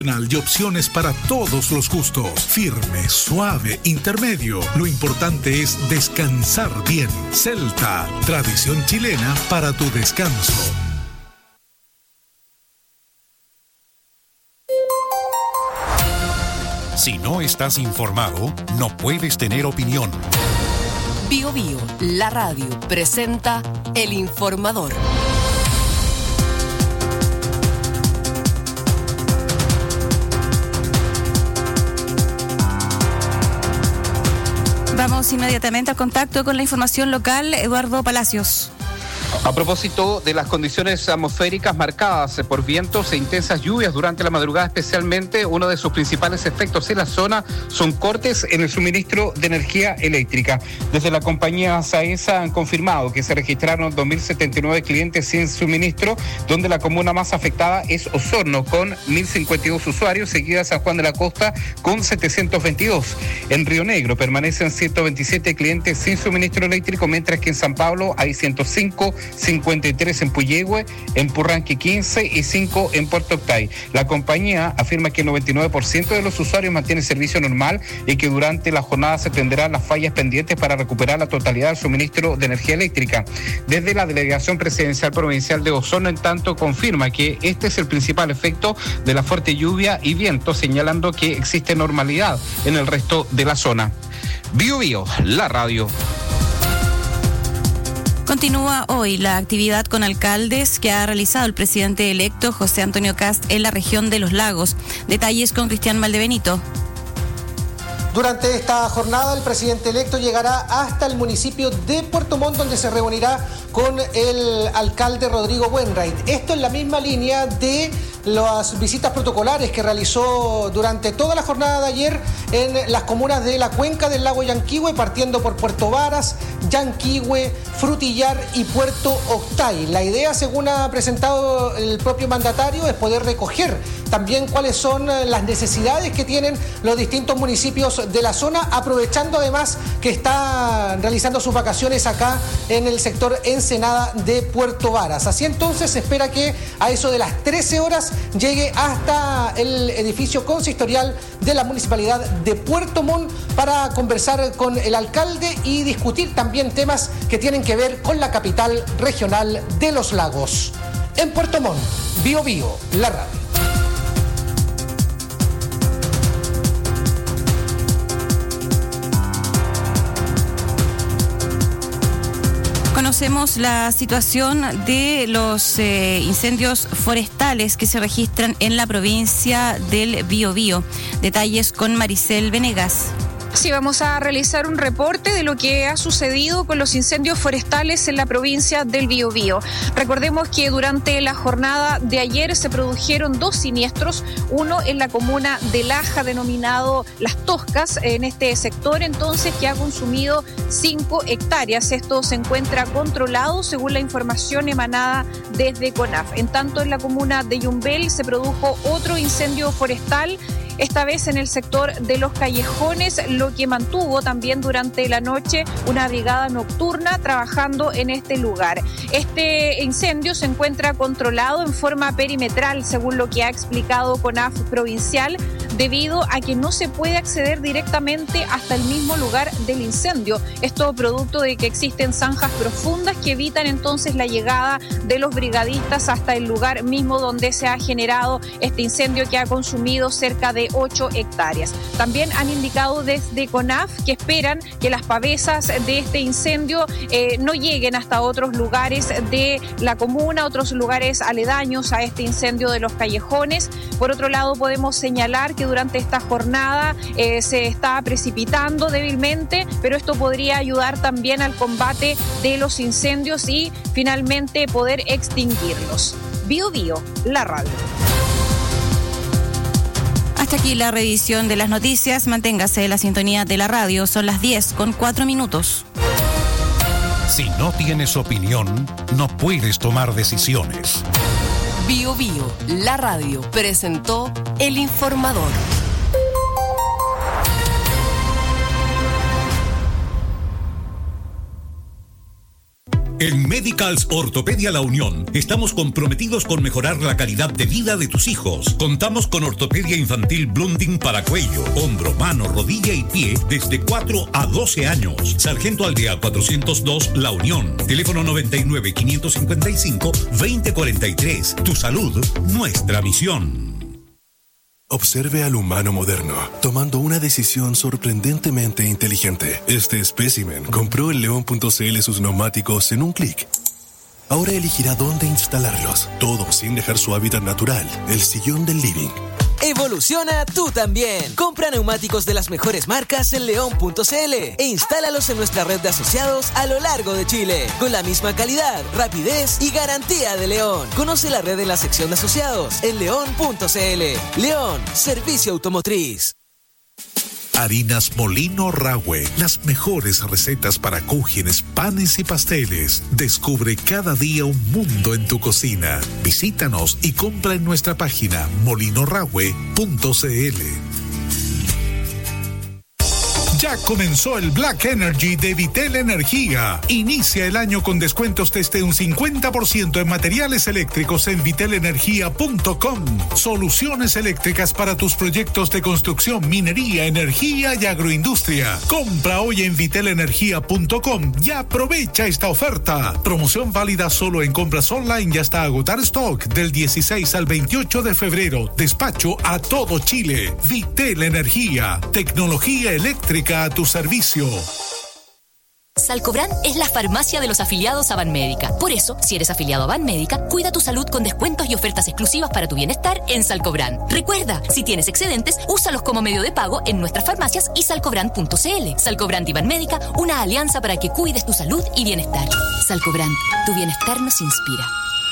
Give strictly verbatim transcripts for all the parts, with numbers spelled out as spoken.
Y opciones para todos los gustos. Firme, suave, intermedio. Lo importante es descansar bien. Celta, tradición chilena para tu descanso. Si no estás informado, no puedes tener opinión. Bio Bio, la radio, presenta El Informador. Vamos inmediatamente al contacto con la información local. Eduardo Palacios. A propósito de las condiciones atmosféricas marcadas por vientos e intensas lluvias durante la madrugada, especialmente uno de sus principales efectos en la zona son cortes en el suministro de energía eléctrica. Desde la compañía SAESA han confirmado que se registraron dos mil setenta y nueve clientes sin suministro, donde la comuna más afectada es Osorno con mil cincuenta y dos usuarios, seguida San Juan de la Costa con setecientos veintidós. En Río Negro permanecen ciento veintisiete clientes sin suministro eléctrico, mientras que en San Pablo hay ciento cinco, cincuenta y tres en Puyehue, en Purranque quince y cinco en Puerto Octay. La compañía afirma que el noventa y nueve por ciento de los usuarios mantiene servicio normal y que durante la jornada se atenderán las fallas pendientes para recuperar la totalidad del suministro de energía eléctrica. Desde la Delegación Presidencial Provincial de Osorno, en tanto, confirma que este es el principal efecto de la fuerte lluvia y viento, señalando que existe normalidad en el resto de la zona. Bio Bio, la radio. Continúa hoy la actividad con alcaldes que ha realizado el presidente electo José Antonio Kast en la región de Los Lagos. Detalles con Cristian Valdebenito. Durante esta jornada, el presidente electo llegará hasta el municipio de Puerto Montt, donde se reunirá con el alcalde Rodrigo Wainwright. Esto en la misma línea de las visitas protocolares que realizó durante toda la jornada de ayer en las comunas de la cuenca del lago Yanquihue, partiendo por Puerto Varas, Yanquihue, Frutillar y Puerto Octay. La idea, según ha presentado el propio mandatario, es poder recoger también cuáles son las necesidades que tienen los distintos municipios de la zona, aprovechando además que está realizando sus vacaciones acá en el sector Ensenada de Puerto Varas. Así entonces se espera que a eso de las trece horas llegue hasta el edificio consistorial de la Municipalidad de Puerto Montt para conversar con el alcalde y discutir también temas que tienen que ver con la capital regional de Los Lagos. En Puerto Montt, Bio Bio, la radio. Conocemos la situación de los eh, incendios forestales que se registran en la provincia del Biobío. Detalles con Maricel Venegas. Sí, vamos a realizar un reporte de lo que ha sucedido con los incendios forestales en la provincia del Biobío. Recordemos que durante la jornada de ayer se produjeron dos siniestros, uno en la comuna de Laja, denominado Las Toscas, en este sector entonces, que ha consumido cinco hectáreas. Esto se encuentra controlado según la información emanada desde CONAF. En tanto, en la comuna de Yumbel se produjo otro incendio forestal, esta vez en el sector de Los Callejones, lo que mantuvo también durante la noche una brigada nocturna trabajando en este lugar. Este incendio se encuentra controlado en forma perimetral, según lo que ha explicado CONAF provincial, debido a que no se puede acceder directamente hasta el mismo lugar del incendio. Esto producto de que existen zanjas profundas que evitan entonces la llegada de los brigadistas hasta el lugar mismo donde se ha generado este incendio, que ha consumido cerca de ocho hectáreas. También han indicado desde CONAF que esperan que las pavesas de este incendio eh, no lleguen hasta otros lugares de la comuna, otros lugares aledaños a este incendio de Los Callejones. Por otro lado, podemos señalar que durante esta jornada eh, se está precipitando débilmente, pero esto podría ayudar también al combate de los incendios y finalmente poder extinguirlos. Bio Bio, la radio. Hasta aquí la revisión de las noticias. Manténgase en la sintonía de la radio. Son las diez con cuatro minutos. Si no tienes opinión, no puedes tomar decisiones. Bio Bio, la radio, presentó El Informador. En Medicals Ortopedia La Unión estamos comprometidos con mejorar la calidad de vida de tus hijos. Contamos con ortopedia infantil Blunding para cuello, hombro, mano, rodilla y pie desde cuatro a doce años. Sargento Aldea cuatrocientos dos La Unión. Teléfono noventa y nueve, quinientos cincuenta y cinco, veinte cuarenta y tres. Tu salud, nuestra misión. Observe al humano moderno, tomando una decisión sorprendentemente inteligente. Este espécimen compró en león punto c l sus neumáticos en un clic. Ahora elegirá dónde instalarlos, todo sin dejar su hábitat natural, el sillón del living. Evoluciona tú también. Compra neumáticos de las mejores marcas en león punto c l e instálalos en nuestra red de asociados a lo largo de Chile, con la misma calidad, rapidez y garantía de León. Conoce la red en la sección de asociados en león punto c l. León, servicio automotriz. Harinas Molino Rahue, las mejores recetas para cúgenes, panes y pasteles. Descubre cada día un mundo en tu cocina. Visítanos y compra en nuestra página molino rahue punto c l. Ya comenzó el Black Energy de Vitel Energía. Inicia el año con descuentos desde un cincuenta por ciento en materiales eléctricos en vitel energía punto com. Soluciones eléctricas para tus proyectos de construcción, minería, energía y agroindustria. Compra hoy en vitel energía punto com y aprovecha esta oferta. Promoción válida solo en compras online y hasta agotar stock del dieciséis al veintiocho de febrero. Despacho a todo Chile. Vitel Energía. Tecnología eléctrica a tu servicio. Salcobran es la farmacia de los afiliados a Banmédica. Por eso, si eres afiliado a Banmédica, cuida tu salud con descuentos y ofertas exclusivas para tu bienestar en Salcobran. Recuerda, si tienes excedentes, úsalos como medio de pago en nuestras farmacias y salcobran punto c l. Salcobran y Banmédica, una alianza para que cuides tu salud y bienestar. Salcobran, tu bienestar nos inspira.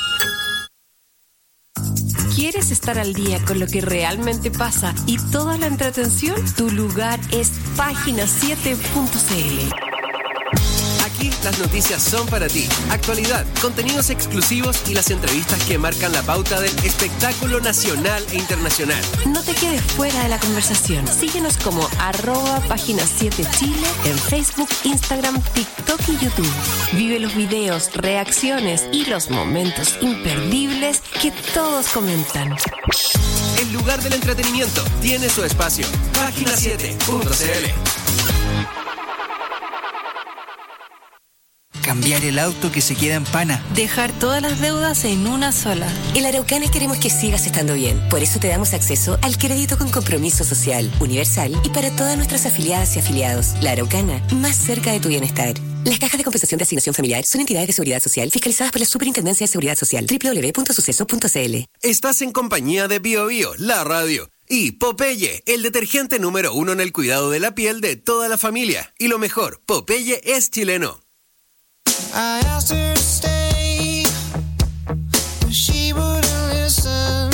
¿Quieres estar al día con lo que realmente pasa y toda la entretención? Tu lugar es página siete punto c l. Aquí las noticias son para ti. Actualidad, contenidos exclusivos y las entrevistas que marcan la pauta del espectáculo nacional e internacional. No te quedes fuera de la conversación. Síguenos como arroba página siete Chile en Facebook, Instagram, TikTok y YouTube. Vive los videos, reacciones y los momentos imperdibles que todos comentan. El lugar del entretenimiento tiene su espacio. página siete punto c l. Cambiar el auto que se queda en pana. Dejar todas las deudas en una sola. En La Araucana queremos que sigas estando bien. Por eso te damos acceso al crédito con compromiso social, universal y para todas nuestras afiliadas y afiliados. La Araucana, más cerca de tu bienestar. Las cajas de compensación de asignación familiar son entidades de seguridad social fiscalizadas por la Superintendencia de Seguridad Social. doble u doble u doble u punto suceso punto c l. Estás en compañía de Bio Bio, la radio. Y Popeye, el detergente número uno en el cuidado de la piel de toda la familia. Y lo mejor, Popeye es chileno. I asked her to stay, but she wouldn't listen,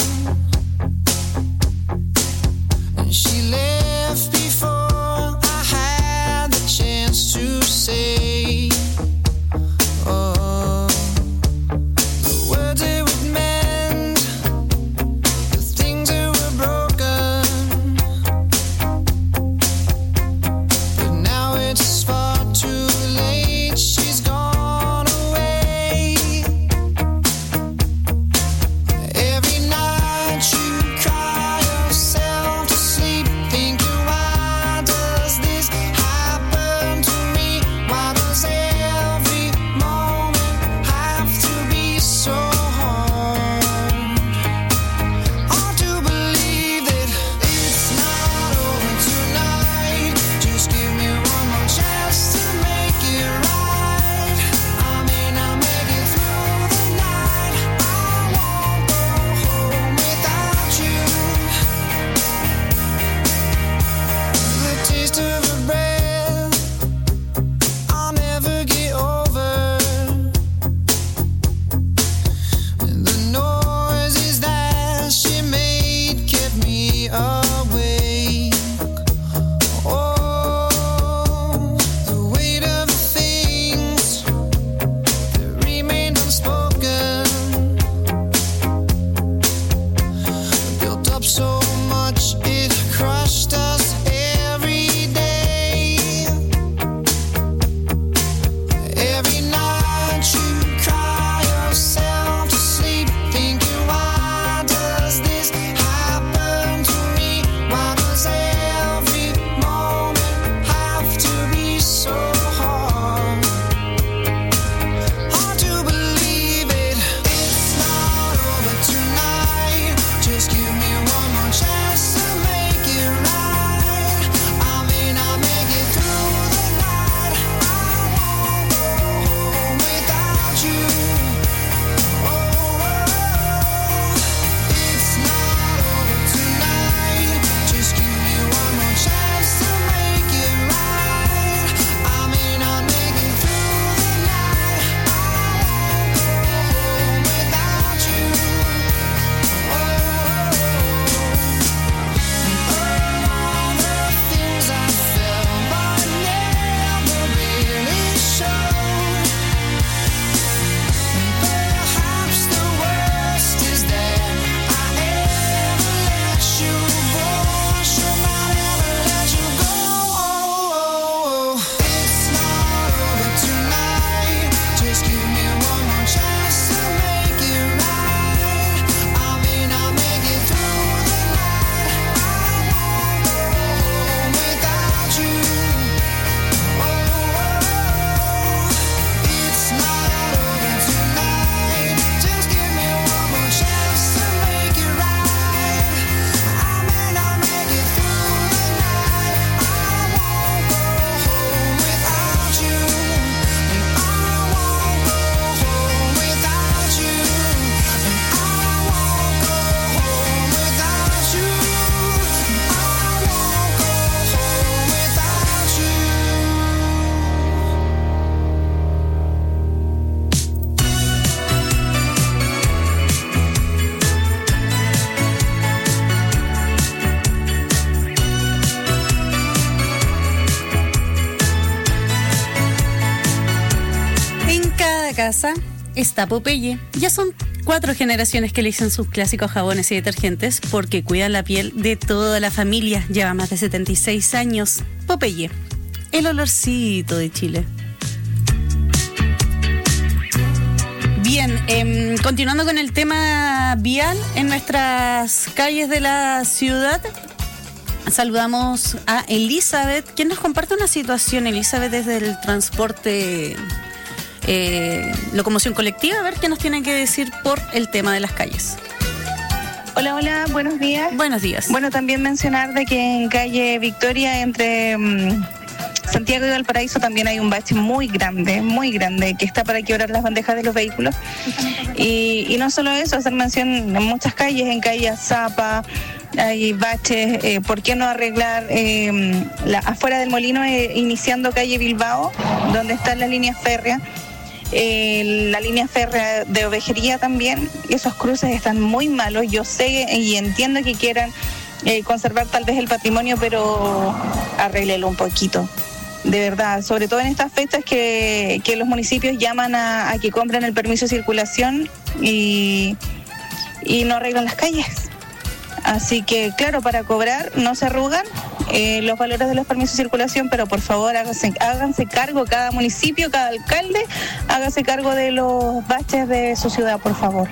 and she left before I had the chance to say, oh, the words it would mend, the things that were broken, but now it's far too late, she's gone away. casa está Popeye. Ya son cuatro generaciones que eligen sus clásicos jabones y detergentes porque cuidan la piel de toda la familia. Lleva más de setenta y seis años. Popeye, el olorcito de Chile. Bien, eh, continuando con el tema vial en nuestras calles de la ciudad, saludamos a Elizabeth, quien nos comparte una situación. Elizabeth, desde el transporte, eh, locomoción colectiva, a ver qué nos tiene que decir por el tema de las calles. Hola, hola, buenos días. Buenos días. Bueno, también mencionar de que en calle Victoria, entre um, Santiago y Valparaíso, también hay un bache muy grande, muy grande, que está para quebrar las bandejas de los vehículos. Y, y no solo eso, hacer mención en muchas calles, en calle Zapa, hay baches. Eh, ¿Por qué no arreglar eh, la, afuera del molino, eh, iniciando calle Bilbao, donde está la línea férrea? Eh, la línea férrea de Ovejería también, esos cruces están muy malos. Yo sé y entiendo que quieran eh, conservar tal vez el patrimonio, pero arréglelo un poquito, de verdad, sobre todo en estas fechas que, que los municipios llaman a, a que compren el permiso de circulación y, y no arreglan las calles. Así que, claro, para cobrar no se arrugan eh, los valores de los permisos de circulación, pero por favor háganse, háganse cargo, cada municipio, cada alcalde, hágase cargo de los baches de su ciudad, por favor.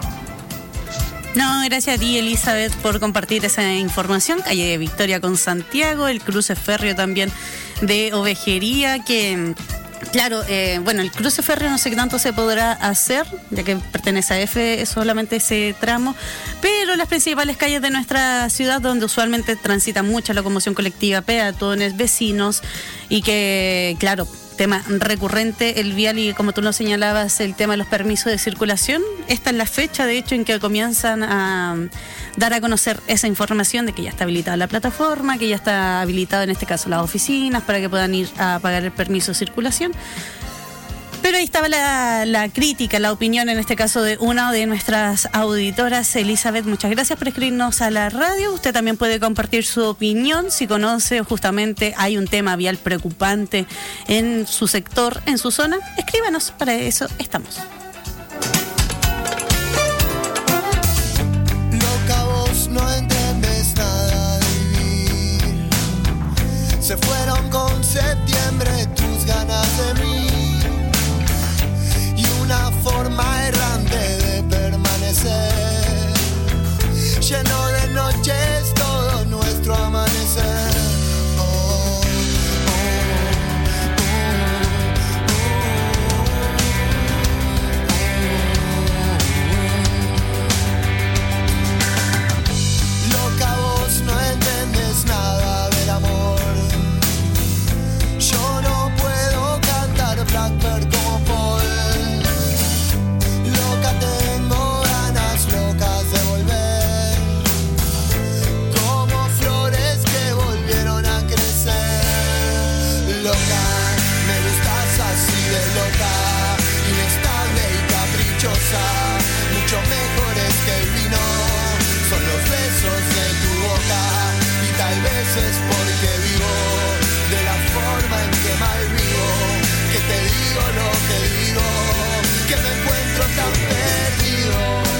No, gracias a ti, Elizabeth, por compartir esa información. Calle de Victoria con Santiago, el cruce férreo también de Ovejería, que... Claro, eh, bueno, el cruce férreo no sé qué tanto se podrá hacer, ya que pertenece a F, es solamente ese tramo, pero las principales calles de nuestra ciudad, donde usualmente transita mucha locomoción colectiva, peatones, vecinos, y que, claro, tema recurrente, el vial, y como tú lo señalabas, el tema de los permisos de circulación. Esta es la fecha, de hecho, en que comienzan a dar a conocer esa información de que ya está habilitada la plataforma, que ya está habilitado en este caso las oficinas para que puedan ir a pagar el permiso de circulación. Pero ahí estaba la, la crítica, la opinión en este caso de una de nuestras auditoras. Elizabeth, muchas gracias por escribirnos a la radio. Usted también puede compartir su opinión si conoce justamente hay un tema vial preocupante en su sector, en su zona. Escríbanos, para eso estamos. Loca, vos no entiendes nada de vivir. Se fueron con septiembre tus ganas de mí. Una forma errante de permanecer, lleno de noches todo nuestro amanecer. Oh, oh, oh, oh. Loca, vos no entiendes nada del amor. Yo no puedo cantar Blackbird como Paul. Tengo ganas locas de volver, como flores que volvieron a crecer. Loca, me gustas así de loca, inestable y caprichosa, mucho mejores que el vino, son los besos de tu boca. Y tal vez es porque vivo de la forma en que mal vivo, que te digo lo que digo, que me encuentro tan perdido.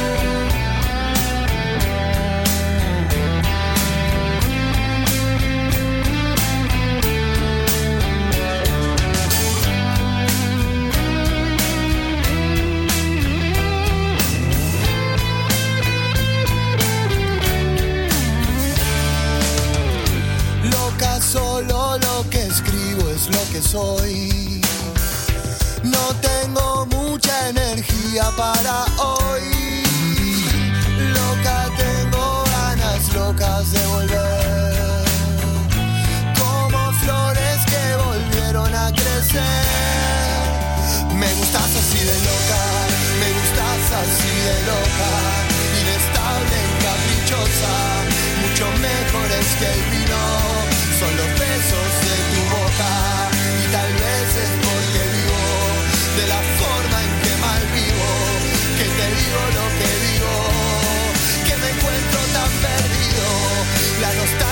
Loca, solo lo que escribo es lo que soy. No tengo mucha energía para hoy. Loca, tengo ganas locas de volver, como flores que volvieron a crecer. Me gustas así de loca, me gustas así de loca, inestable y caprichosa, mucho mejores que el vino, son los besos de tu boca. Y tal vez es porque vivo de la forma en que mal vivo, que te digo lo que digo, que me encuentro tan perdido. La nostalgia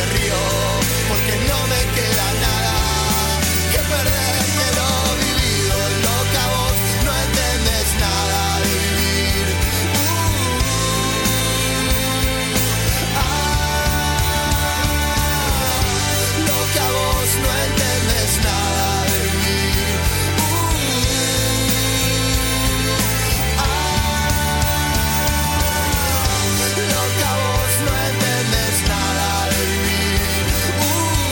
río, porque no me queda nada que perder. Quiero vivir lo que a vos no entendés nada de vivir. Uh, ah, lo que a vos no entendés nada de vivir. Uh, ah, lo que a vos no entendés nada de vivir. Uh,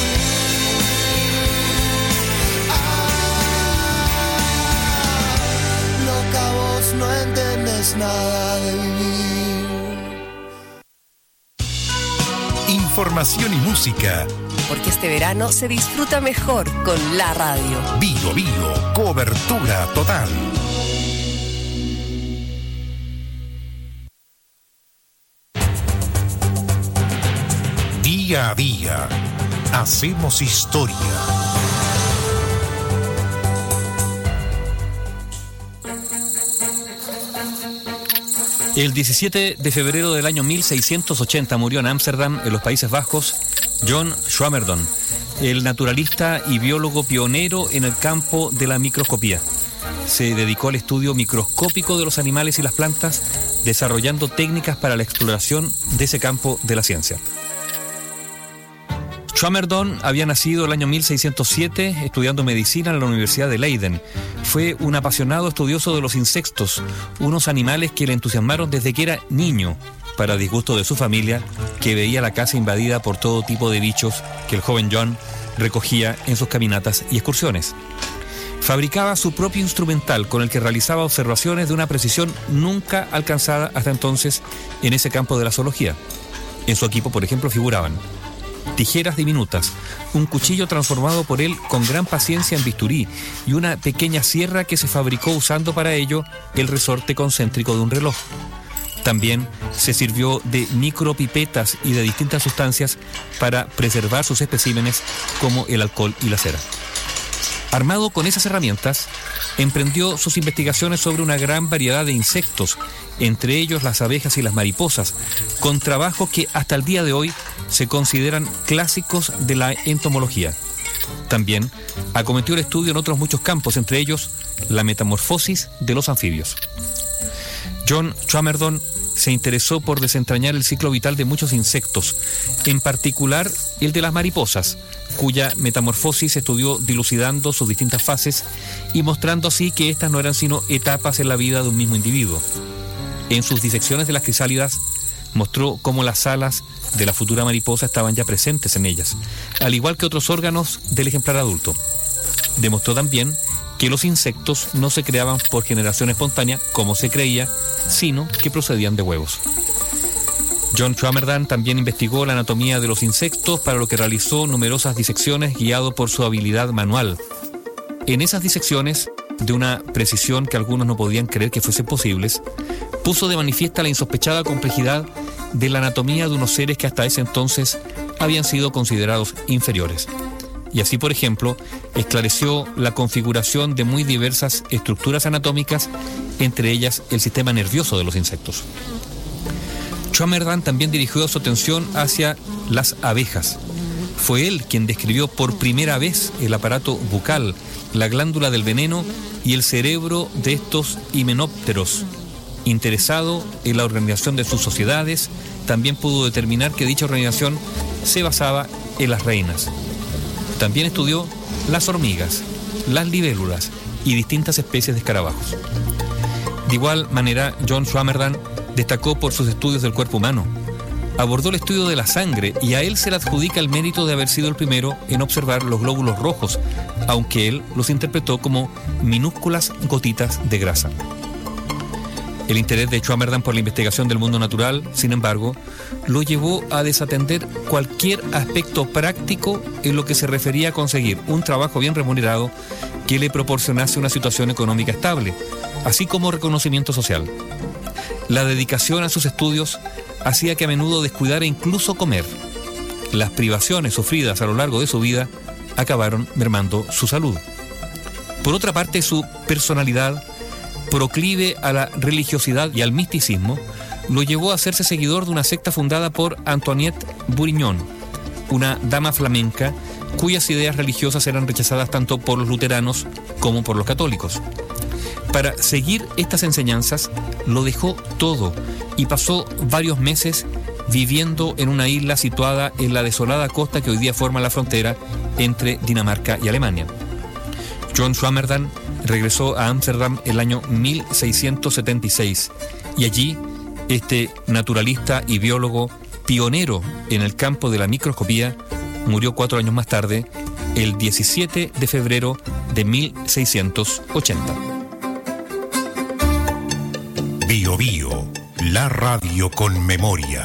ah, lo que a vos no entendés nada de vivir. Información y música. Porque este verano se disfruta mejor con la radio. Bio Bio, cobertura total. Día a día, hacemos historia. El diecisiete de febrero del año mil seiscientos ochenta murió en Ámsterdam, en los Países Bajos, John Swammerdam, el naturalista y biólogo pionero en el campo de la microscopía. Se dedicó al estudio microscópico de los animales y las plantas, desarrollando técnicas para la exploración de ese campo de la ciencia. Swammerdam había nacido el año mil seiscientos siete estudiando medicina en la Universidad de Leiden. Fue un apasionado estudioso de los insectos, unos animales que le entusiasmaron desde que era niño, para disgusto de su familia, que veía la casa invadida por todo tipo de bichos que el joven John recogía en sus caminatas y excursiones. Fabricaba su propio instrumental con el que realizaba observaciones de una precisión nunca alcanzada hasta entonces en ese campo de la zoología. En su equipo, por ejemplo, figuraban tijeras diminutas, un cuchillo transformado por él con gran paciencia en bisturí y una pequeña sierra que se fabricó usando para ello el resorte concéntrico de un reloj. También se sirvió de micropipetas y de distintas sustancias para preservar sus especímenes, como el alcohol y la cera. Armado con esas herramientas, emprendió sus investigaciones sobre una gran variedad de insectos, entre ellos las abejas y las mariposas, con trabajos que hasta el día de hoy se consideran clásicos de la entomología. También acometió el estudio en otros muchos campos, entre ellos la metamorfosis de los anfibios. John Swammerdam se interesó por desentrañar el ciclo vital de muchos insectos, en particular el de las mariposas, cuya metamorfosis estudió dilucidando sus distintas fases y mostrando así que estas no eran sino etapas en la vida de un mismo individuo. En sus disecciones de las crisálidas mostró cómo las alas de la futura mariposa estaban ya presentes en ellas, al igual que otros órganos del ejemplar adulto. Demostró también que los insectos no se creaban por generación espontánea, como se creía, sino que procedían de huevos. John Swammerdam también investigó la anatomía de los insectos, para lo que realizó numerosas disecciones guiado por su habilidad manual. En esas disecciones, de una precisión que algunos no podían creer que fuesen posibles, puso de manifiesta la insospechada complejidad de la anatomía de unos seres que hasta ese entonces habían sido considerados inferiores. Y así, por ejemplo, esclareció la configuración de muy diversas estructuras anatómicas, entre ellas el sistema nervioso de los insectos. Swammerdam también dirigió su atención hacia las abejas. Fue él quien describió por primera vez el aparato bucal, la glándula del veneno y el cerebro de estos himenópteros. Interesado en la organización de sus sociedades, también pudo determinar que dicha organización se basaba en las reinas. También estudió las hormigas, las libélulas y distintas especies de escarabajos. De igual manera, John Swammerdam destacó por sus estudios del cuerpo humano. Abordó el estudio de la sangre y a él se le adjudica el mérito de haber sido el primero en observar los glóbulos rojos, aunque él los interpretó como minúsculas gotitas de grasa. El interés de Swammerdam por la investigación del mundo natural, sin embargo, lo llevó a desatender cualquier aspecto práctico en lo que se refería a conseguir un trabajo bien remunerado que le proporcionase una situación económica estable, así como reconocimiento social. La dedicación a sus estudios hacía que a menudo descuidara incluso comer. Las privaciones sufridas a lo largo de su vida acabaron mermando su salud. Por otra parte, su personalidad, proclive a la religiosidad y al misticismo, lo llevó a hacerse seguidor de una secta fundada por Antoinette Bourignon, una dama flamenca cuyas ideas religiosas eran rechazadas tanto por los luteranos como por los católicos. Para seguir estas enseñanzas, lo dejó todo y pasó varios meses viviendo en una isla situada en la desolada costa que hoy día forma la frontera entre Dinamarca y Alemania. John Swammerdam regresó a Ámsterdam el año mil seiscientos setenta y seis y allí este naturalista y biólogo pionero en el campo de la microscopía murió cuatro años más tarde, el diecisiete de febrero de mil seiscientos ochenta. Bio Bio, la radio con memoria.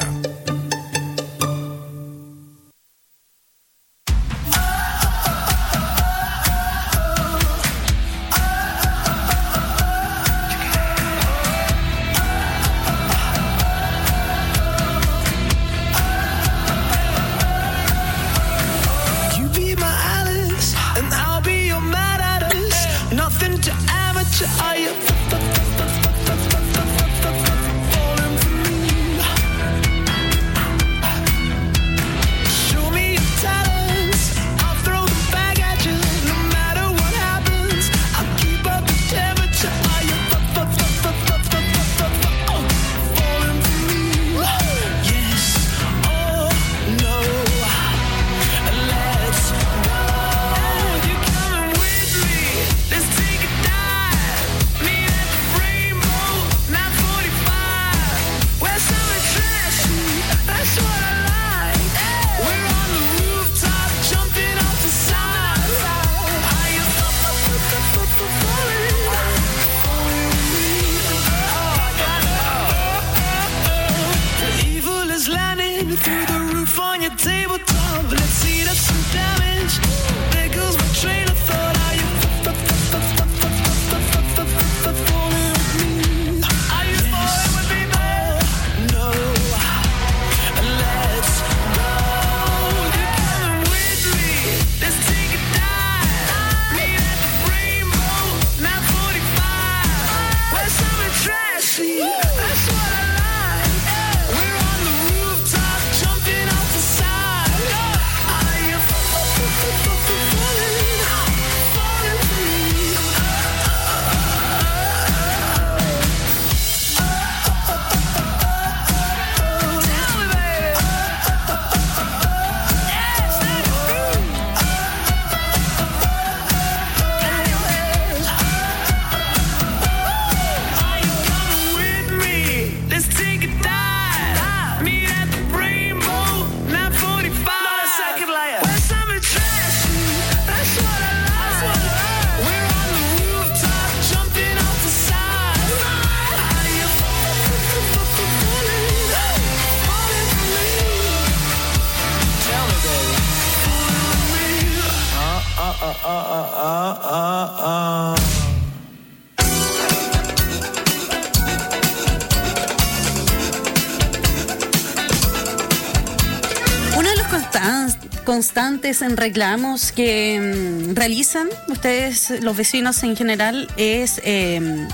Constantes en reclamos que mm, realizan ustedes, los vecinos en general, es eh,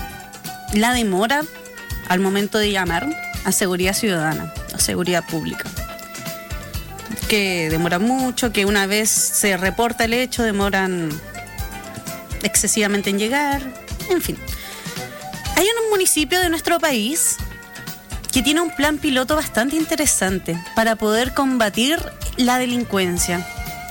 la demora al momento de llamar a seguridad ciudadana, a seguridad pública. Que demora mucho, que una vez se reporta el hecho, demoran excesivamente en llegar, en fin. Hay un municipio de nuestro país que tiene un plan piloto bastante interesante para poder combatir la delincuencia.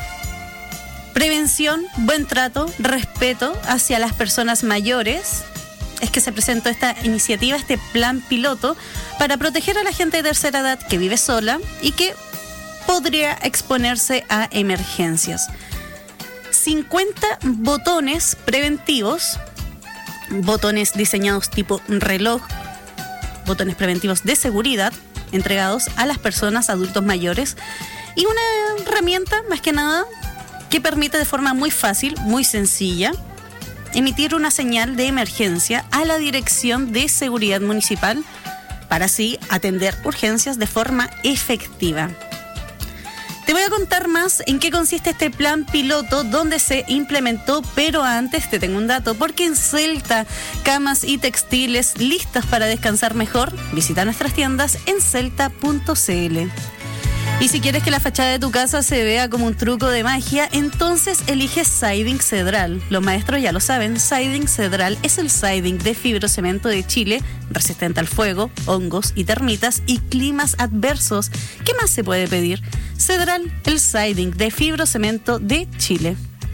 Prevención, buen trato, respeto hacia las personas mayores. Es que se presentó esta iniciativa, este plan piloto, para proteger a la gente de tercera edad que vive sola y que podría exponerse a emergencias. cincuenta botones preventivos, botones diseñados tipo reloj, botones preventivos de seguridad, entregados a las personas adultos mayores, y una herramienta, más que nada, que permite de forma muy fácil, muy sencilla, emitir una señal de emergencia a la Dirección de Seguridad Municipal para así atender urgencias de forma efectiva. Te voy a contar más en qué consiste este plan piloto, dónde se implementó, pero antes te tengo un dato, porque en Celta, camas y textiles listas para descansar mejor. Visita nuestras tiendas en celta punto c l. Y si quieres que la fachada de tu casa se vea como un truco de magia, entonces elige Siding Cedral. Los maestros ya lo saben, Siding Cedral es el siding de fibrocemento de Chile, resistente al fuego, hongos y termitas y climas adversos. ¿Qué más se puede pedir? Cedral, el siding de fibrocemento de Chile.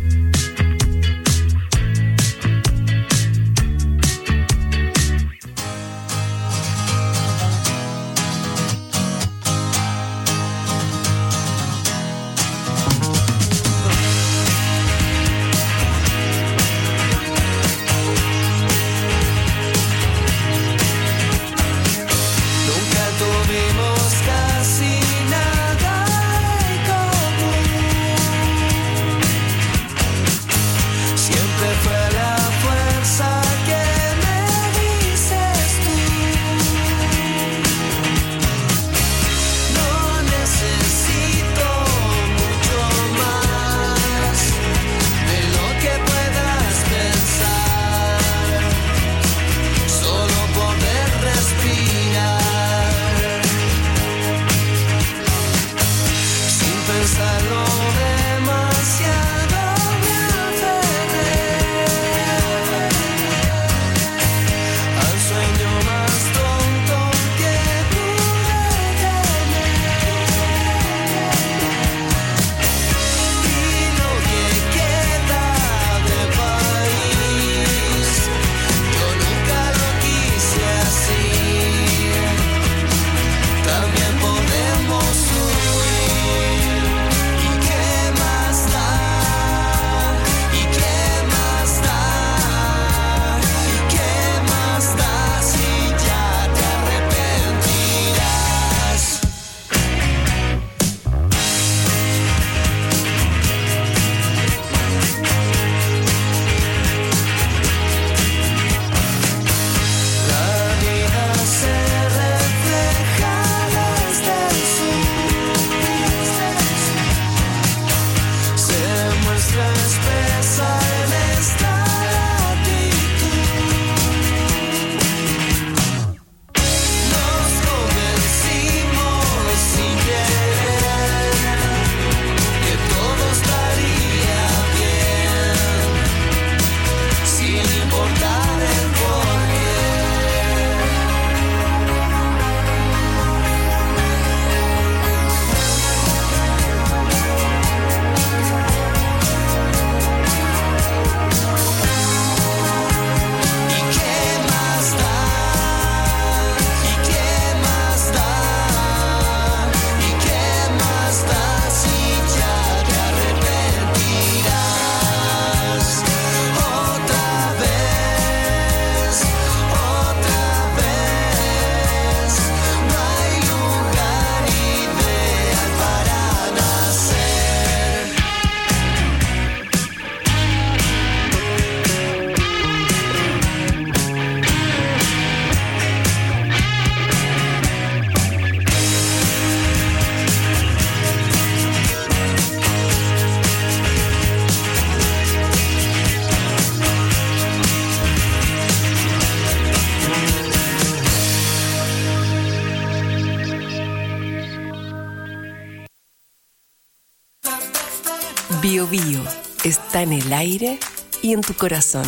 Bio Bio está en el aire y en tu corazón.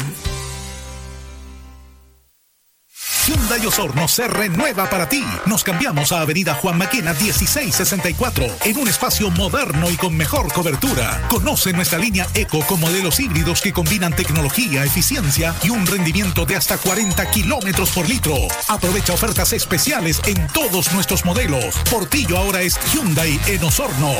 Hyundai Osorno se renueva para ti. Nos cambiamos a Avenida Juan Maquena dieciséis sesenta y cuatro en un espacio moderno y con mejor cobertura. Conoce nuestra línea Eco con modelos híbridos que combinan tecnología, eficiencia y un rendimiento de hasta cuarenta kilómetros por litro. Aprovecha ofertas especiales en todos nuestros modelos. Portillo ahora es Hyundai en Osorno.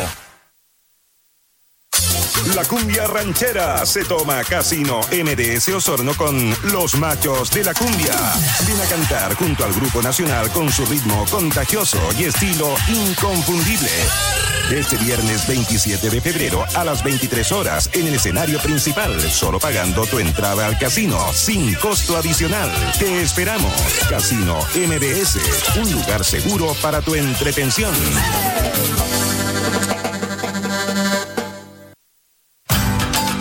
La cumbia ranchera se toma Casino M D S Osorno con Los Machos de la Cumbia. Ven a cantar junto al Grupo Nacional con su ritmo contagioso y estilo inconfundible. Este viernes veintisiete de febrero a las veintitrés horas en el escenario principal, solo pagando tu entrada al casino sin costo adicional. Te esperamos. Casino M D S, un lugar seguro para tu entretención.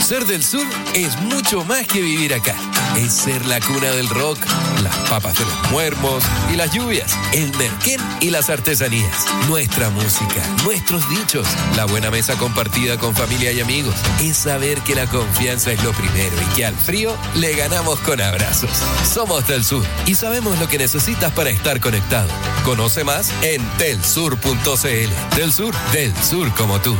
Ser del sur es mucho más que vivir acá. Es ser la cuna del rock, las papas de los muermos y las lluvias, el merquén y las artesanías, nuestra música, nuestros dichos, la buena mesa compartida con familia y amigos. Es saber que la confianza es lo primero y que al frío le ganamos con abrazos. Somos del sur y sabemos lo que necesitas para estar conectado. Conoce más en telsur punto cl. Del sur, del sur como tú.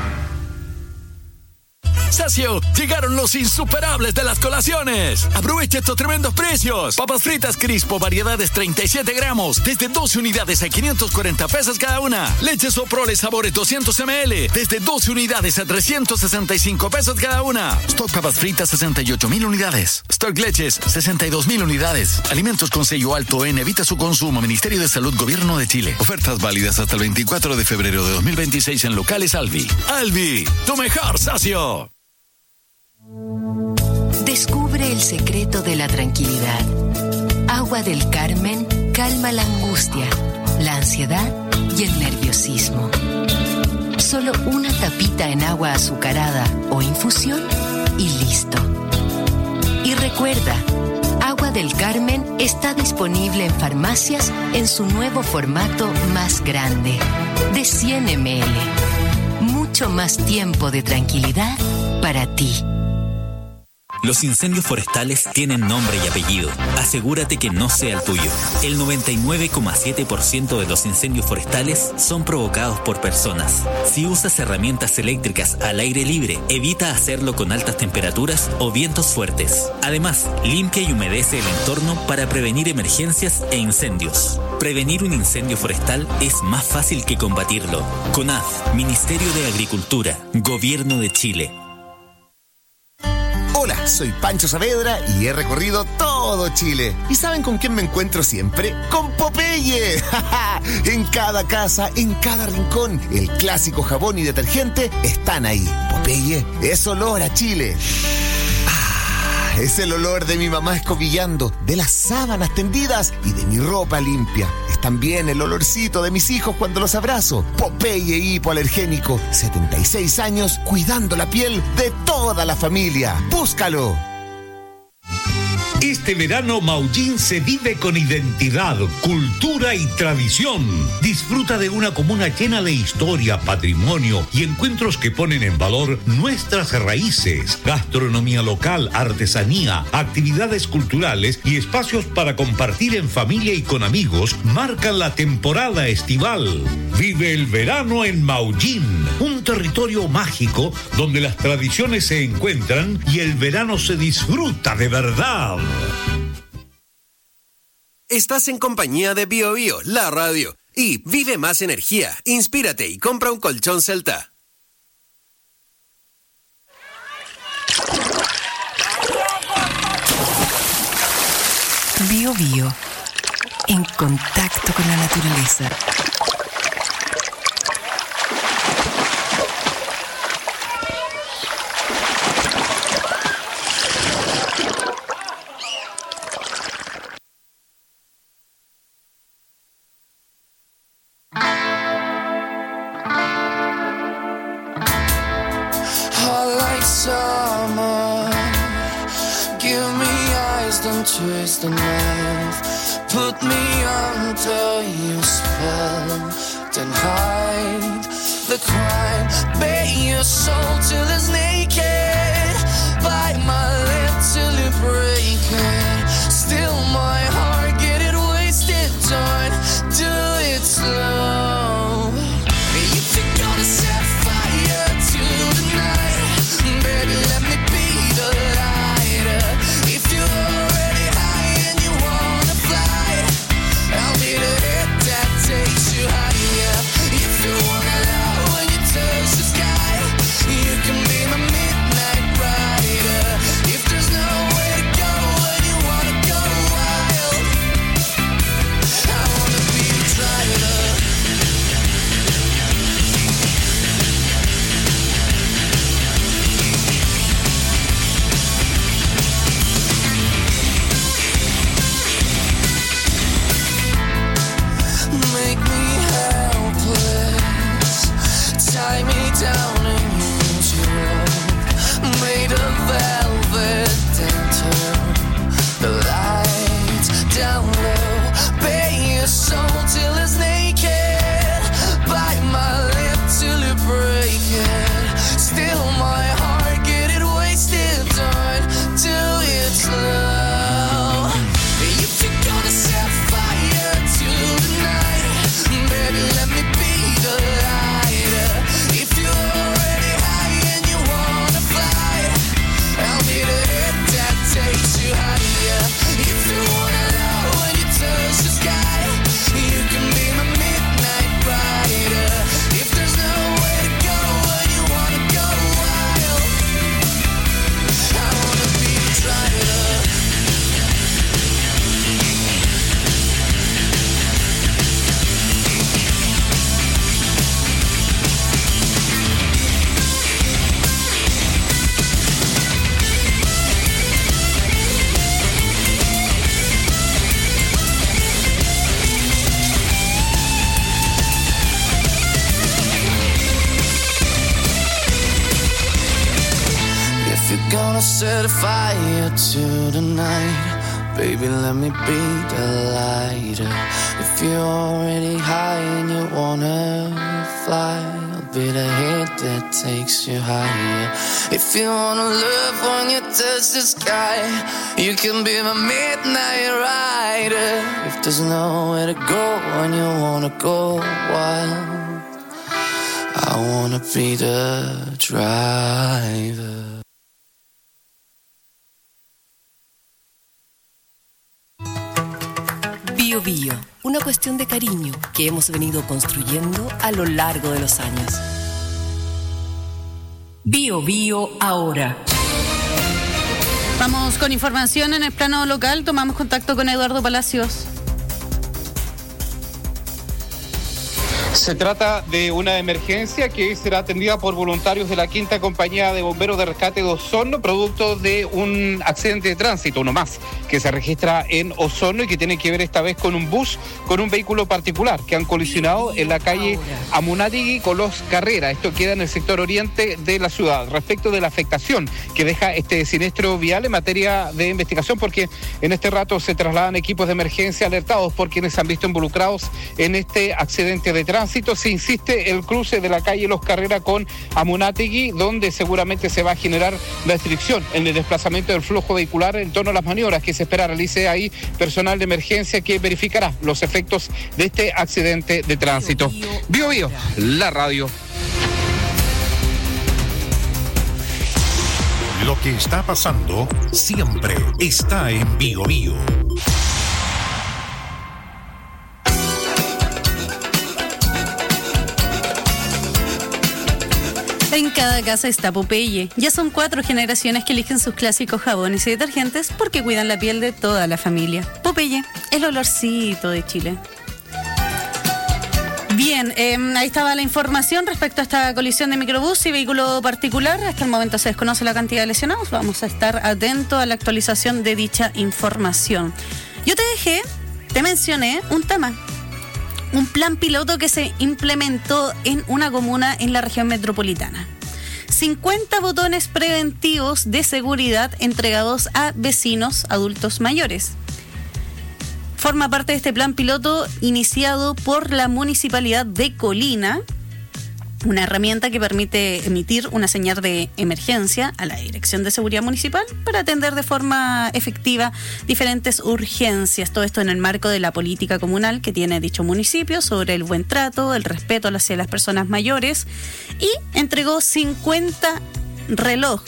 Sacio, llegaron los insuperables de las colaciones. Aprovecha estos tremendos precios. Papas fritas Crispo, variedades treinta y siete gramos, desde doce unidades a quinientos cuarenta pesos cada una. Leche Soprole sabores doscientos mililitros, desde doce unidades a trescientos sesenta y cinco pesos cada una. Stock papas fritas sesenta y ocho mil unidades. Stock leches sesenta y dos mil unidades. Alimentos con sello alto en evita su consumo. Ministerio de Salud, Gobierno de Chile. Ofertas válidas hasta el veinticuatro de febrero de dos mil veintiséis en locales Alvi. Alvi, tu mejor socio. Descubre el secreto de la tranquilidad. Agua del Carmen calma la angustia, la ansiedad y el nerviosismo. Solo una tapita en agua azucarada o infusión y listo. Y recuerda, Agua del Carmen está disponible en farmacias en su nuevo formato más grande, de cien mililitros. Mucho más tiempo de tranquilidad para ti. Los incendios forestales tienen nombre y apellido. Asegúrate que no sea el tuyo. El noventa y nueve coma siete por ciento de los incendios forestales son provocados por personas. Si usas herramientas eléctricas al aire libre, evita hacerlo con altas temperaturas o vientos fuertes. Además, limpia y humedece el entorno para prevenir emergencias e incendios. Prevenir un incendio forestal es más fácil que combatirlo. CONAF, Ministerio de Agricultura, Gobierno de Chile. Hola, soy Pancho Saavedra y he recorrido todo Chile. ¿Y saben con quién me encuentro siempre? ¡Con Popeye! En cada casa, en cada rincón, el clásico jabón y detergente están ahí. Popeye es olor a Chile. Ah, es el olor de mi mamá escobillando, de las sábanas tendidas y de mi ropa limpia. Es también el olorcito de mis hijos cuando los abrazo. Popeye hipoalergénico, setenta y seis años cuidando la piel de toda la familia. ¡Búscalo! Este verano Maullín se vive con identidad, cultura y tradición. Disfruta de una comuna llena de historia, patrimonio y encuentros que ponen en valor nuestras raíces, gastronomía local, artesanía, actividades culturales y espacios para compartir en familia y con amigos marcan la temporada estival. Vive el verano en Maullín, un territorio mágico donde las tradiciones se encuentran y el verano se disfruta de verdad. Estás en compañía de Bio Bio, la radio. Y vive más energía, inspírate y compra un colchón Celta. Bio Bio, en contacto con la naturaleza. Twist the knife, put me under your spell, then hide the crime, bare your soul till it's naked, bite my lip till it break it, still my heart, get it wasted, don't do it slow. If you're gonna set fire to the night, baby let me be the lighter. If you're I'll be the hit that takes you higher. If you wanna love when you touch the sky, you can be my midnight rider. If there's nowhere to go when you set fire to the night. Baby, let me be the lighter. If you're already high and you wanna fly, I'll be the hit that takes you higher. If you wanna live when you touch the sky, you can be my midnight rider. If there's nowhere to go and you wanna go wild, I wanna be the driver. Bio Bio, una cuestión de cariño que hemos venido construyendo a lo largo de los años. Bio Bio ahora. Vamos con información en el plano local. Tomamos contacto con Eduardo Palacios. Se trata de una emergencia que será atendida por voluntarios de la Quinta Compañía de Bomberos de Rescate de Osorno, producto de un accidente de tránsito, uno más, que se registra en Osorno y que tiene que ver esta vez con un bus, con un vehículo particular, que han colisionado en la calle Amunátegui con los Carrera. Esto queda en el sector oriente de la ciudad. Respecto de la afectación que deja este siniestro vial en materia de investigación, porque en este rato se trasladan equipos de emergencia alertados por quienes se han visto involucrados en este accidente de tránsito. Se insiste el cruce de la calle Los Carrera con Amunátegui, donde seguramente se va a generar restricción en el desplazamiento del flujo vehicular en torno a las maniobras que se espera realice ahí personal de emergencia que verificará los efectos de este accidente de tránsito. Bio Bio, la radio. Lo que está pasando siempre está en Bio Bio. En cada casa está Popeye. Ya son cuatro generaciones que eligen sus clásicos jabones y detergentes porque cuidan la piel de toda la familia. Popeye, el olorcito de Chile. Bien, eh, ahí estaba la información respecto a esta colisión de microbús y vehículo particular. Hasta el momento se desconoce la cantidad de lesionados. Vamos a estar atentos a la actualización de dicha información. Yo te dejé, te mencioné un tema. Un plan piloto que se implementó en una comuna en la región metropolitana. cincuenta botones preventivos de seguridad entregados a vecinos adultos mayores. Forma parte de este plan piloto iniciado por la Municipalidad de Colina, una herramienta que permite emitir una señal de emergencia a la Dirección de Seguridad Municipal para atender de forma efectiva diferentes urgencias. Todo esto en el marco de la política comunal que tiene dicho municipio sobre el buen trato, el respeto hacia las personas mayores, y entregó cincuenta reloj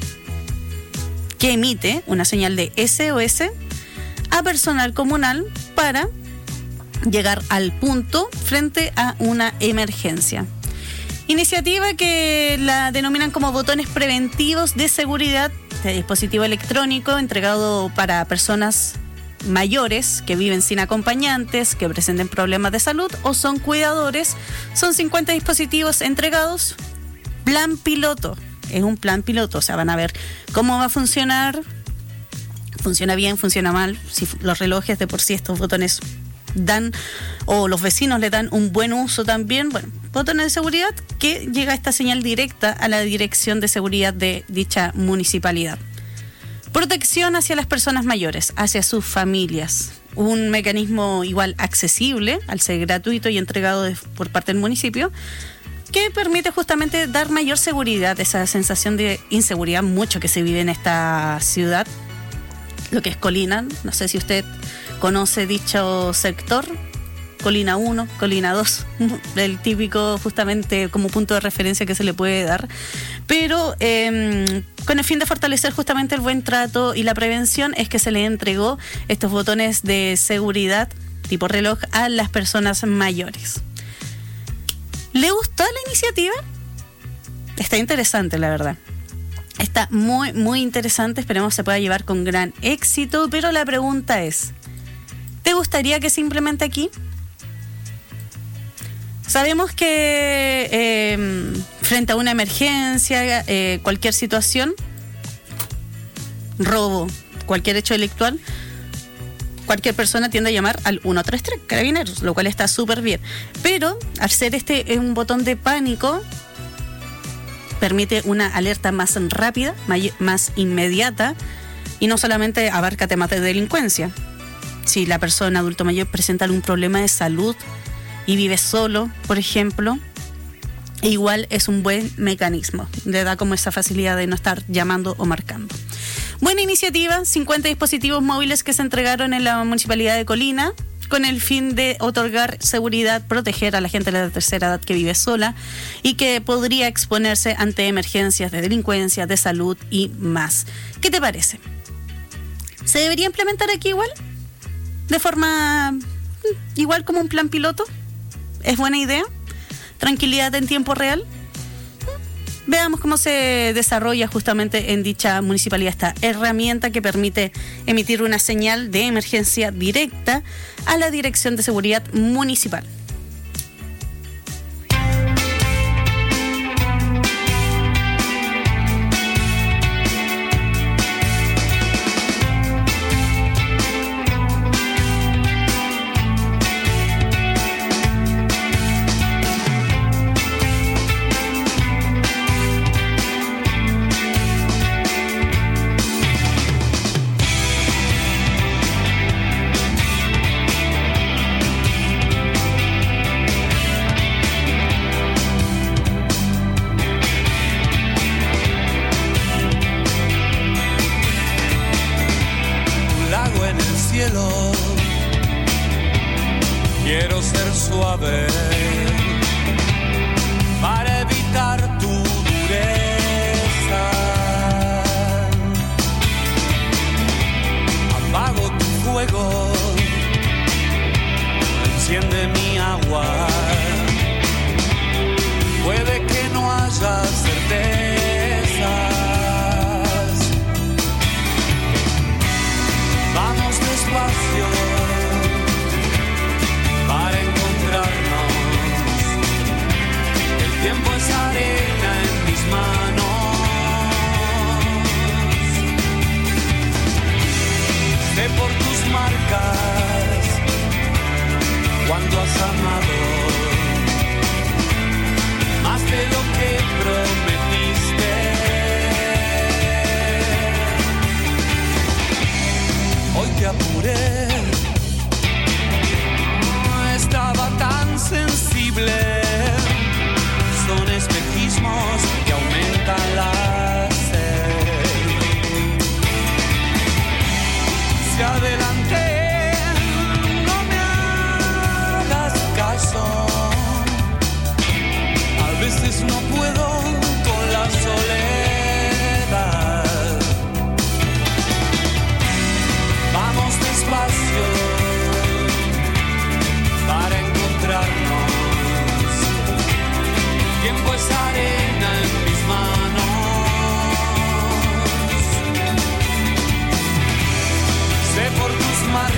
que emite una señal de S O S a personal comunal para llegar al punto frente a una emergencia. Iniciativa que la denominan como botones preventivos de seguridad de dispositivo electrónico entregado para personas mayores que viven sin acompañantes, que presenten problemas de salud o son cuidadores. Son cincuenta dispositivos entregados. Plan piloto. Es un plan piloto. O sea, van a ver cómo va a funcionar. Funciona bien, funciona mal. Si los relojes de por sí, estos botones dan, o los vecinos le dan un buen uso también. Bueno, botones de seguridad que llega esta señal directa a la Dirección de Seguridad de dicha municipalidad. Protección hacia las personas mayores, hacia sus familias. Un mecanismo igual accesible, al ser gratuito y entregado de, por parte del municipio, que permite justamente dar mayor seguridad, esa sensación de inseguridad mucho que se vive en esta ciudad, lo que es Colina. No sé si usted conoce dicho sector, Colina uno, Colina dos, el típico justamente como punto de referencia que se le puede dar, pero eh, con el fin de fortalecer justamente el buen trato y la prevención es que se le entregó estos botones de seguridad tipo reloj a las personas mayores. ¿Le gustó la iniciativa? Está interesante, la verdad. Está muy, muy interesante. Esperemos se pueda llevar con gran éxito, pero la pregunta es, ¿te gustaría que se implemente aquí? Sabemos que eh, frente a una emergencia, eh, cualquier situación, robo, cualquier hecho delictual, cualquier persona tiende a llamar al uno tres tres, Carabineros, lo cual está súper bien. Pero al ser este un botón de pánico, permite una alerta más rápida, may- más inmediata, y no solamente abarca temas de delincuencia. Si la persona adulto mayor presenta algún problema de salud y vive solo, por ejemplo, igual es un buen mecanismo. Le da como esa facilidad de no estar llamando o marcando. Buena iniciativa, cincuenta dispositivos móviles que se entregaron en la Municipalidad de Colina con el fin de otorgar seguridad, proteger a la gente de la tercera edad que vive sola y que podría exponerse ante emergencias de delincuencia, de salud y más. ¿Qué te parece? ¿Se debería implementar aquí igual? ¿De forma igual como un plan piloto? ¿Es buena idea? ¿Tranquilidad en tiempo real? Veamos cómo se desarrolla justamente en dicha municipalidad esta herramienta que permite emitir una señal de emergencia directa a la Dirección de Seguridad Municipal. Quiero ser suave para evitar tu dureza. Apago tu fuego, enciende mi agua. Puede que no haya certezas. Vamos despacio para encontrarnos. El tiempo es arena en mis manos. Sé por tus marcas cuando has amado más de lo que prometiste. Hoy te apuré, estaba tan sensible. Son espejismos que aumentan la sed. Si adelanté, no me hagas caso. A veces no puedo con la soledad. Vamos despacio para encontrarnos. El tiempo es arena en mis manos. Sé por tus manos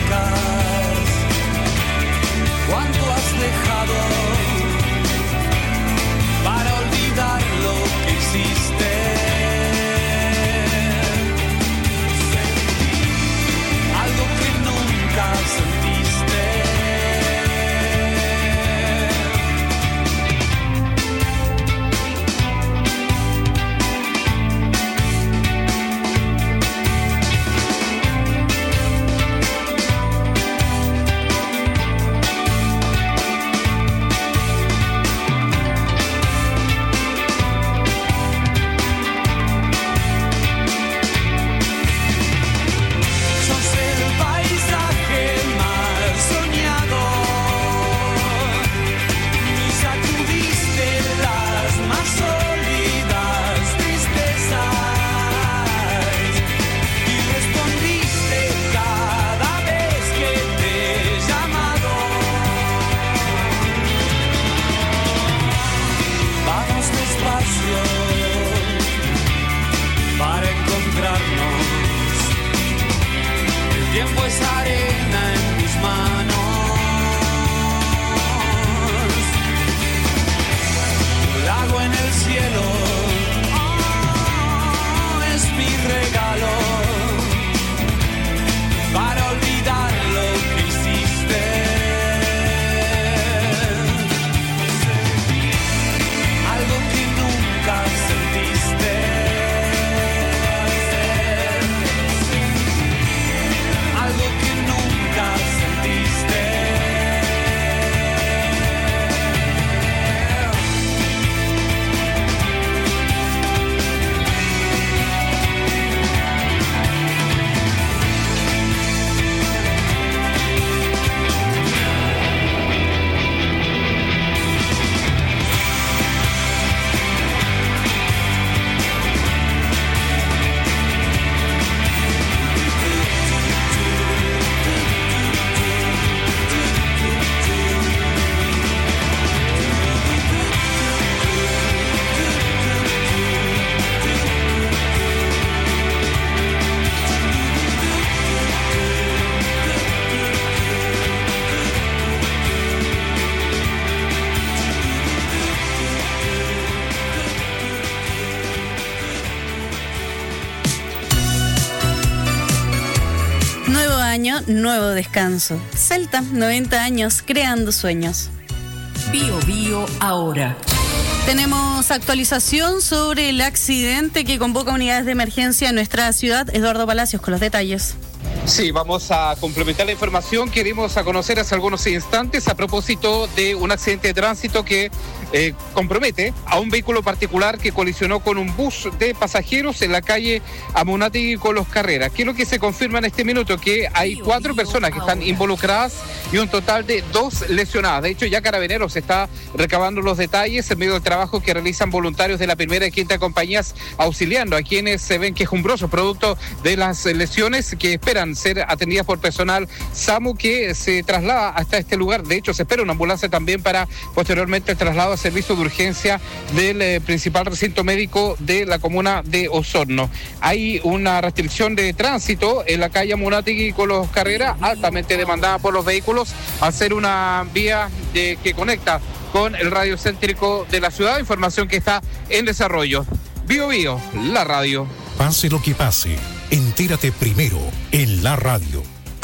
nuevo descanso. Celta, noventa años, creando sueños. Bio Bio ahora. Tenemos actualización sobre el accidente que convoca unidades de emergencia en nuestra ciudad. Eduardo Palacios con los detalles. Sí, vamos a complementar la información que dimos a conocer hace algunos instantes a propósito de un accidente de tránsito que eh, compromete a un vehículo particular que colisionó con un bus de pasajeros en la calle Amunátegui con Los Carreras. ¿Qué es lo que se confirma en este minuto? Que hay cuatro personas que están involucradas y un total de dos lesionadas. De hecho, ya Carabineros está recabando los detalles en medio del trabajo que realizan voluntarios de la primera y quinta compañías auxiliando a quienes se ven quejumbrosos producto de las lesiones que esperan ser atendidas por personal SAMU que se traslada hasta este lugar. De hecho, se espera una ambulancia también para posteriormente el traslado a servicio de urgencia del eh, principal recinto médico de la comuna de Osorno. Hay una restricción de tránsito en la calle Amunátegui con Los Carreras, altamente demandada por los vehículos, al ser una vía de, que conecta con el radio céntrico de la ciudad, información que está en desarrollo. Bio Bio, la radio. Pase lo que pase, entérate primero en la radio.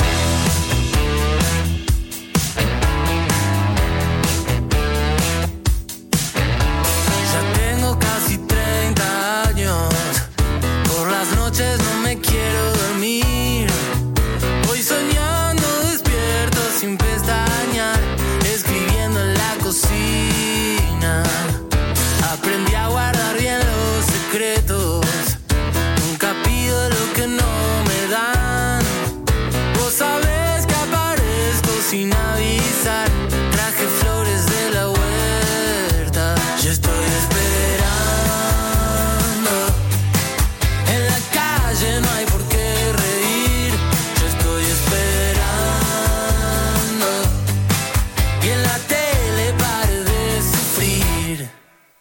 Ya tengo casi treinta años, por las noches no me quiero dormir. Voy soñando despierto sin pestañear, escribiendo en la cocina. Aprendí a guardar bien los secretos, nunca pido lo que no me dan. Vos sabés que aparezco sin avisar, traje flores de la huerta. Yo estoy esperando, en la calle no hay por qué reír. Yo estoy esperando, y en la tele pare de sufrir.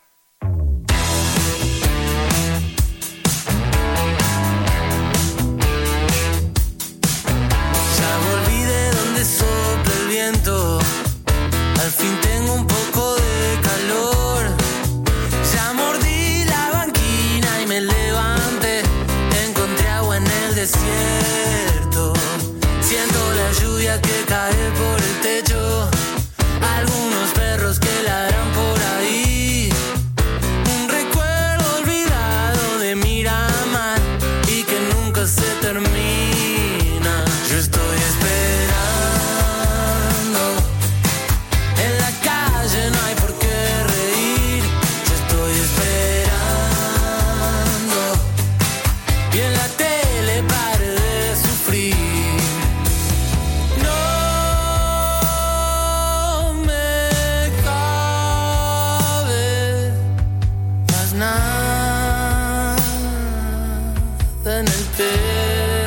Sopla el viento, al fin tengo un poco de calor. Ya mordí la banquina y me levanté, encontré agua en el desierto. Siento la lluvia que cae por el techo, algunos perros que ladran por ahí. Un recuerdo olvidado de Miramar y que nunca se termina. Yo estoy esperando, no hay por qué reír. Yo estoy esperando, y en la tele pare de sufrir. No me cabe más nada en el pecho.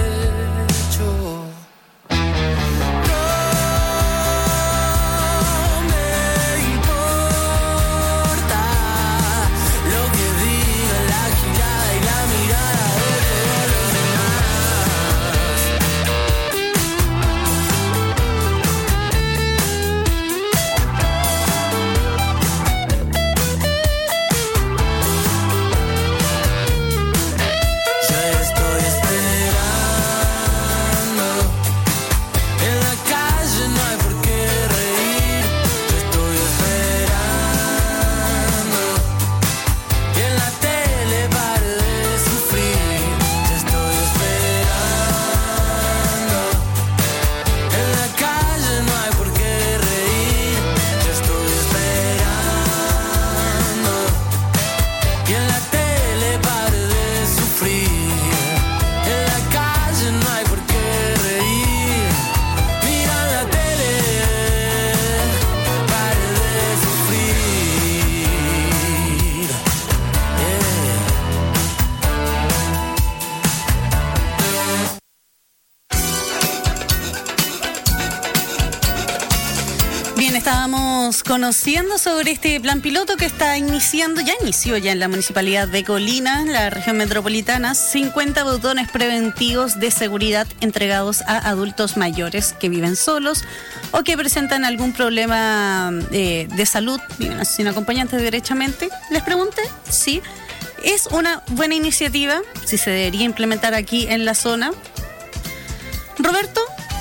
Estábamos conociendo sobre este plan piloto que está iniciando, ya inició ya en la municipalidad de Colina, la región metropolitana, cincuenta botones preventivos de seguridad entregados a adultos mayores que viven solos o que presentan algún problema eh, de salud, viven sin acompañantes derechamente. Les pregunté si es una buena iniciativa, si se debería implementar aquí en la zona. Roberto,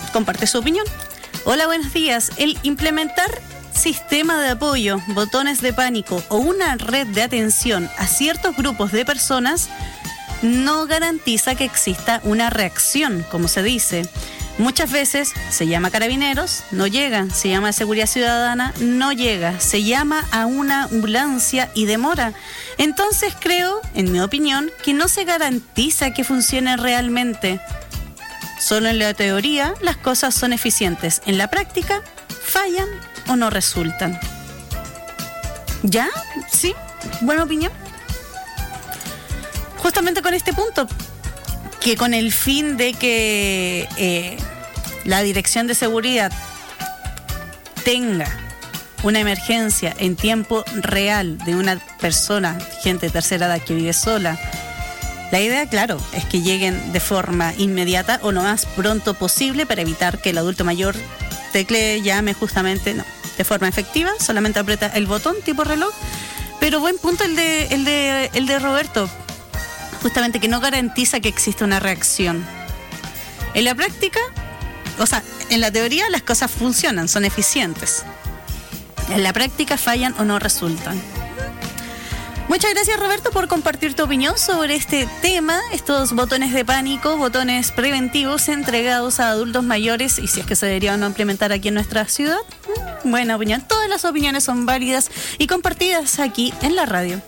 comparte su opinión. Hola, buenos días. El implementar sistema de apoyo, botones de pánico o una red de atención a ciertos grupos de personas no garantiza que exista una reacción, como se dice. Muchas veces se llama a carabineros, no llega. Se llama a seguridad ciudadana, no llega. Se llama a una ambulancia y demora. Entonces creo, en mi opinión, que no se garantiza que funcione realmente. Solo en la teoría las cosas son eficientes. En la práctica fallan o no resultan. ¿Ya? ¿Sí? ¿Buena opinión? Justamente con este punto, que con el fin de que eh, la Dirección de Seguridad tenga una emergencia en tiempo real de una persona, gente de tercera edad que vive sola, la idea, claro, es que lleguen de forma inmediata o lo más pronto posible para evitar que el adulto mayor teclee, llame justamente, no, de forma efectiva, solamente aprieta el botón tipo reloj. Pero buen punto el de, el de, el de Roberto, justamente que no garantiza que exista una reacción. En la práctica, o sea, en la teoría las cosas funcionan, son eficientes. En la práctica fallan o no resultan. Muchas gracias, Roberto, por compartir tu opinión sobre este tema, estos botones de pánico, botones preventivos entregados a adultos mayores y si es que se deberían implementar aquí en nuestra ciudad. Buena opinión. Todas las opiniones son válidas y compartidas aquí en la radio.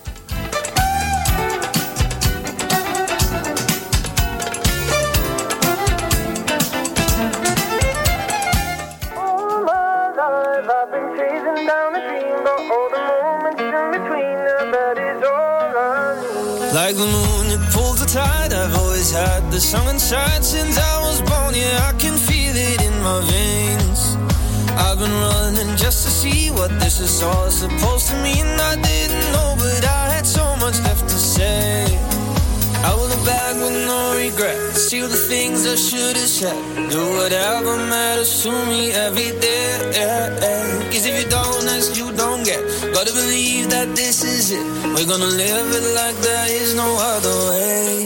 Like the moon, it pulls the tide. I've always had the song inside since I was born. Yeah, I can feel it in my veins. I've been running just to see what this is all supposed to mean. I didn't know, but I had so much left to say. I will look back with no regret. See all the things I should have said. Do whatever matters to me every day. Cause if you don't ask, you don't get. Gotta believe that this is it. We're gonna live it like there is no other way.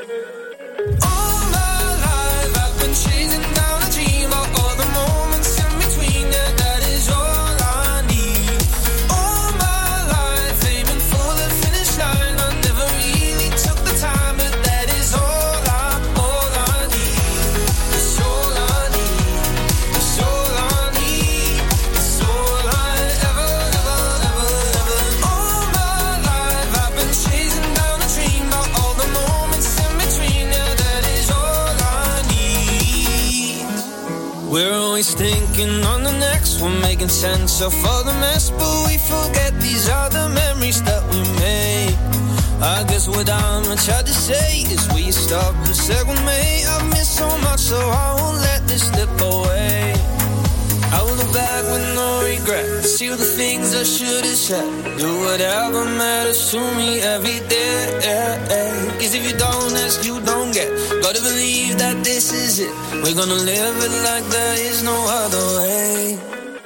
All my life I've been chasing down a dream of all the moments in between. Yeah, that is all I need. All my life aiming for the finish line. I never really took the time, but that is all I, all I need. It's all I need. It's all I need. It's all I ever, ever, ever, ever. All my life I've been chasing down a dream of all the moments in between. Yeah, that is all I need. We're always thinking on the next one, making sense of all the mess, but we forget these are the memories that we made. I guess what I'm trying to say is we stop the second May. I've missed so much, so I won't let this slip away. I will look back with no regret. See all the things I should have said. Do whatever matters to me every day. Cause if you don't ask, you don't get. Gotta believe that this is it. We're gonna live it like there is no other way.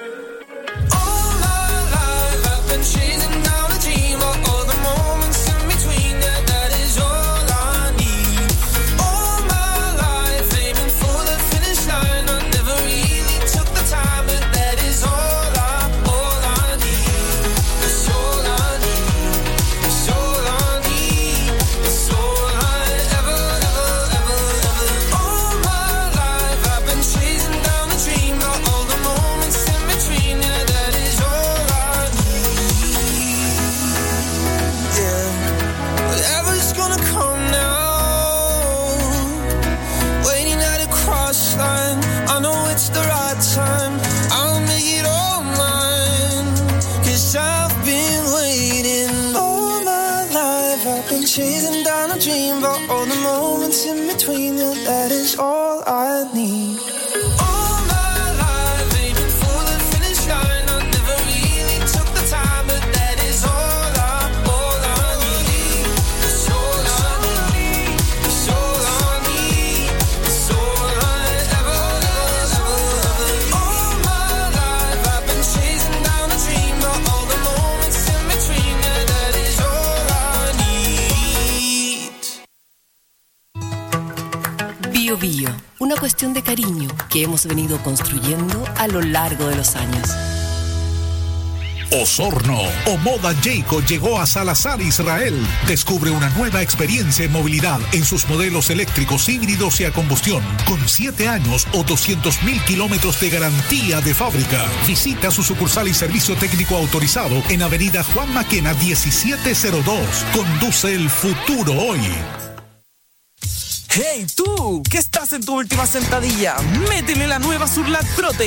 All my life I've been chasing down a dream of all the moments in between. Yeah, that is all I need. All my life aiming for the finish line. I never really took the time, but that is all I, all I need. It's all I need. It's all I need. It's all I ever, ever, ever, ever. All my life I've been chasing down a dream of all the moments in between. Yeah, that is all I need. Yeah, whatever's gonna come now. Waiting at a cross line. I know it's the right time. I'll make it all mine. Cause I've been waiting all my life. I've been chasing down a dream about all the moments in between. Yeah, that is all I need. All my life aiming for the finish line. I never really took the time, but that is all I, all I need. It's all I need. It's all I need. It's all I ever, ever, ever, ever. All my life I've been chasing down a dream of all the moments in between. Yeah, that is all I need. Bio Bio, una cuestión cuestión de cariño que hemos venido construyendo a lo largo de los años. Osorno o Moda Jayco llegó a Salazar, Israel. Descubre una nueva experiencia en movilidad en sus modelos eléctricos, híbridos y a combustión, con siete años o doscientos mil kilómetros de garantía de fábrica. Visita su sucursal y servicio técnico autorizado en Avenida Juan Maquena diecisiete cero dos. Conduce el futuro hoy. ¡Hey tú! ¿Qué estás en tu última sentadilla? Métele la nueva Surlat Prote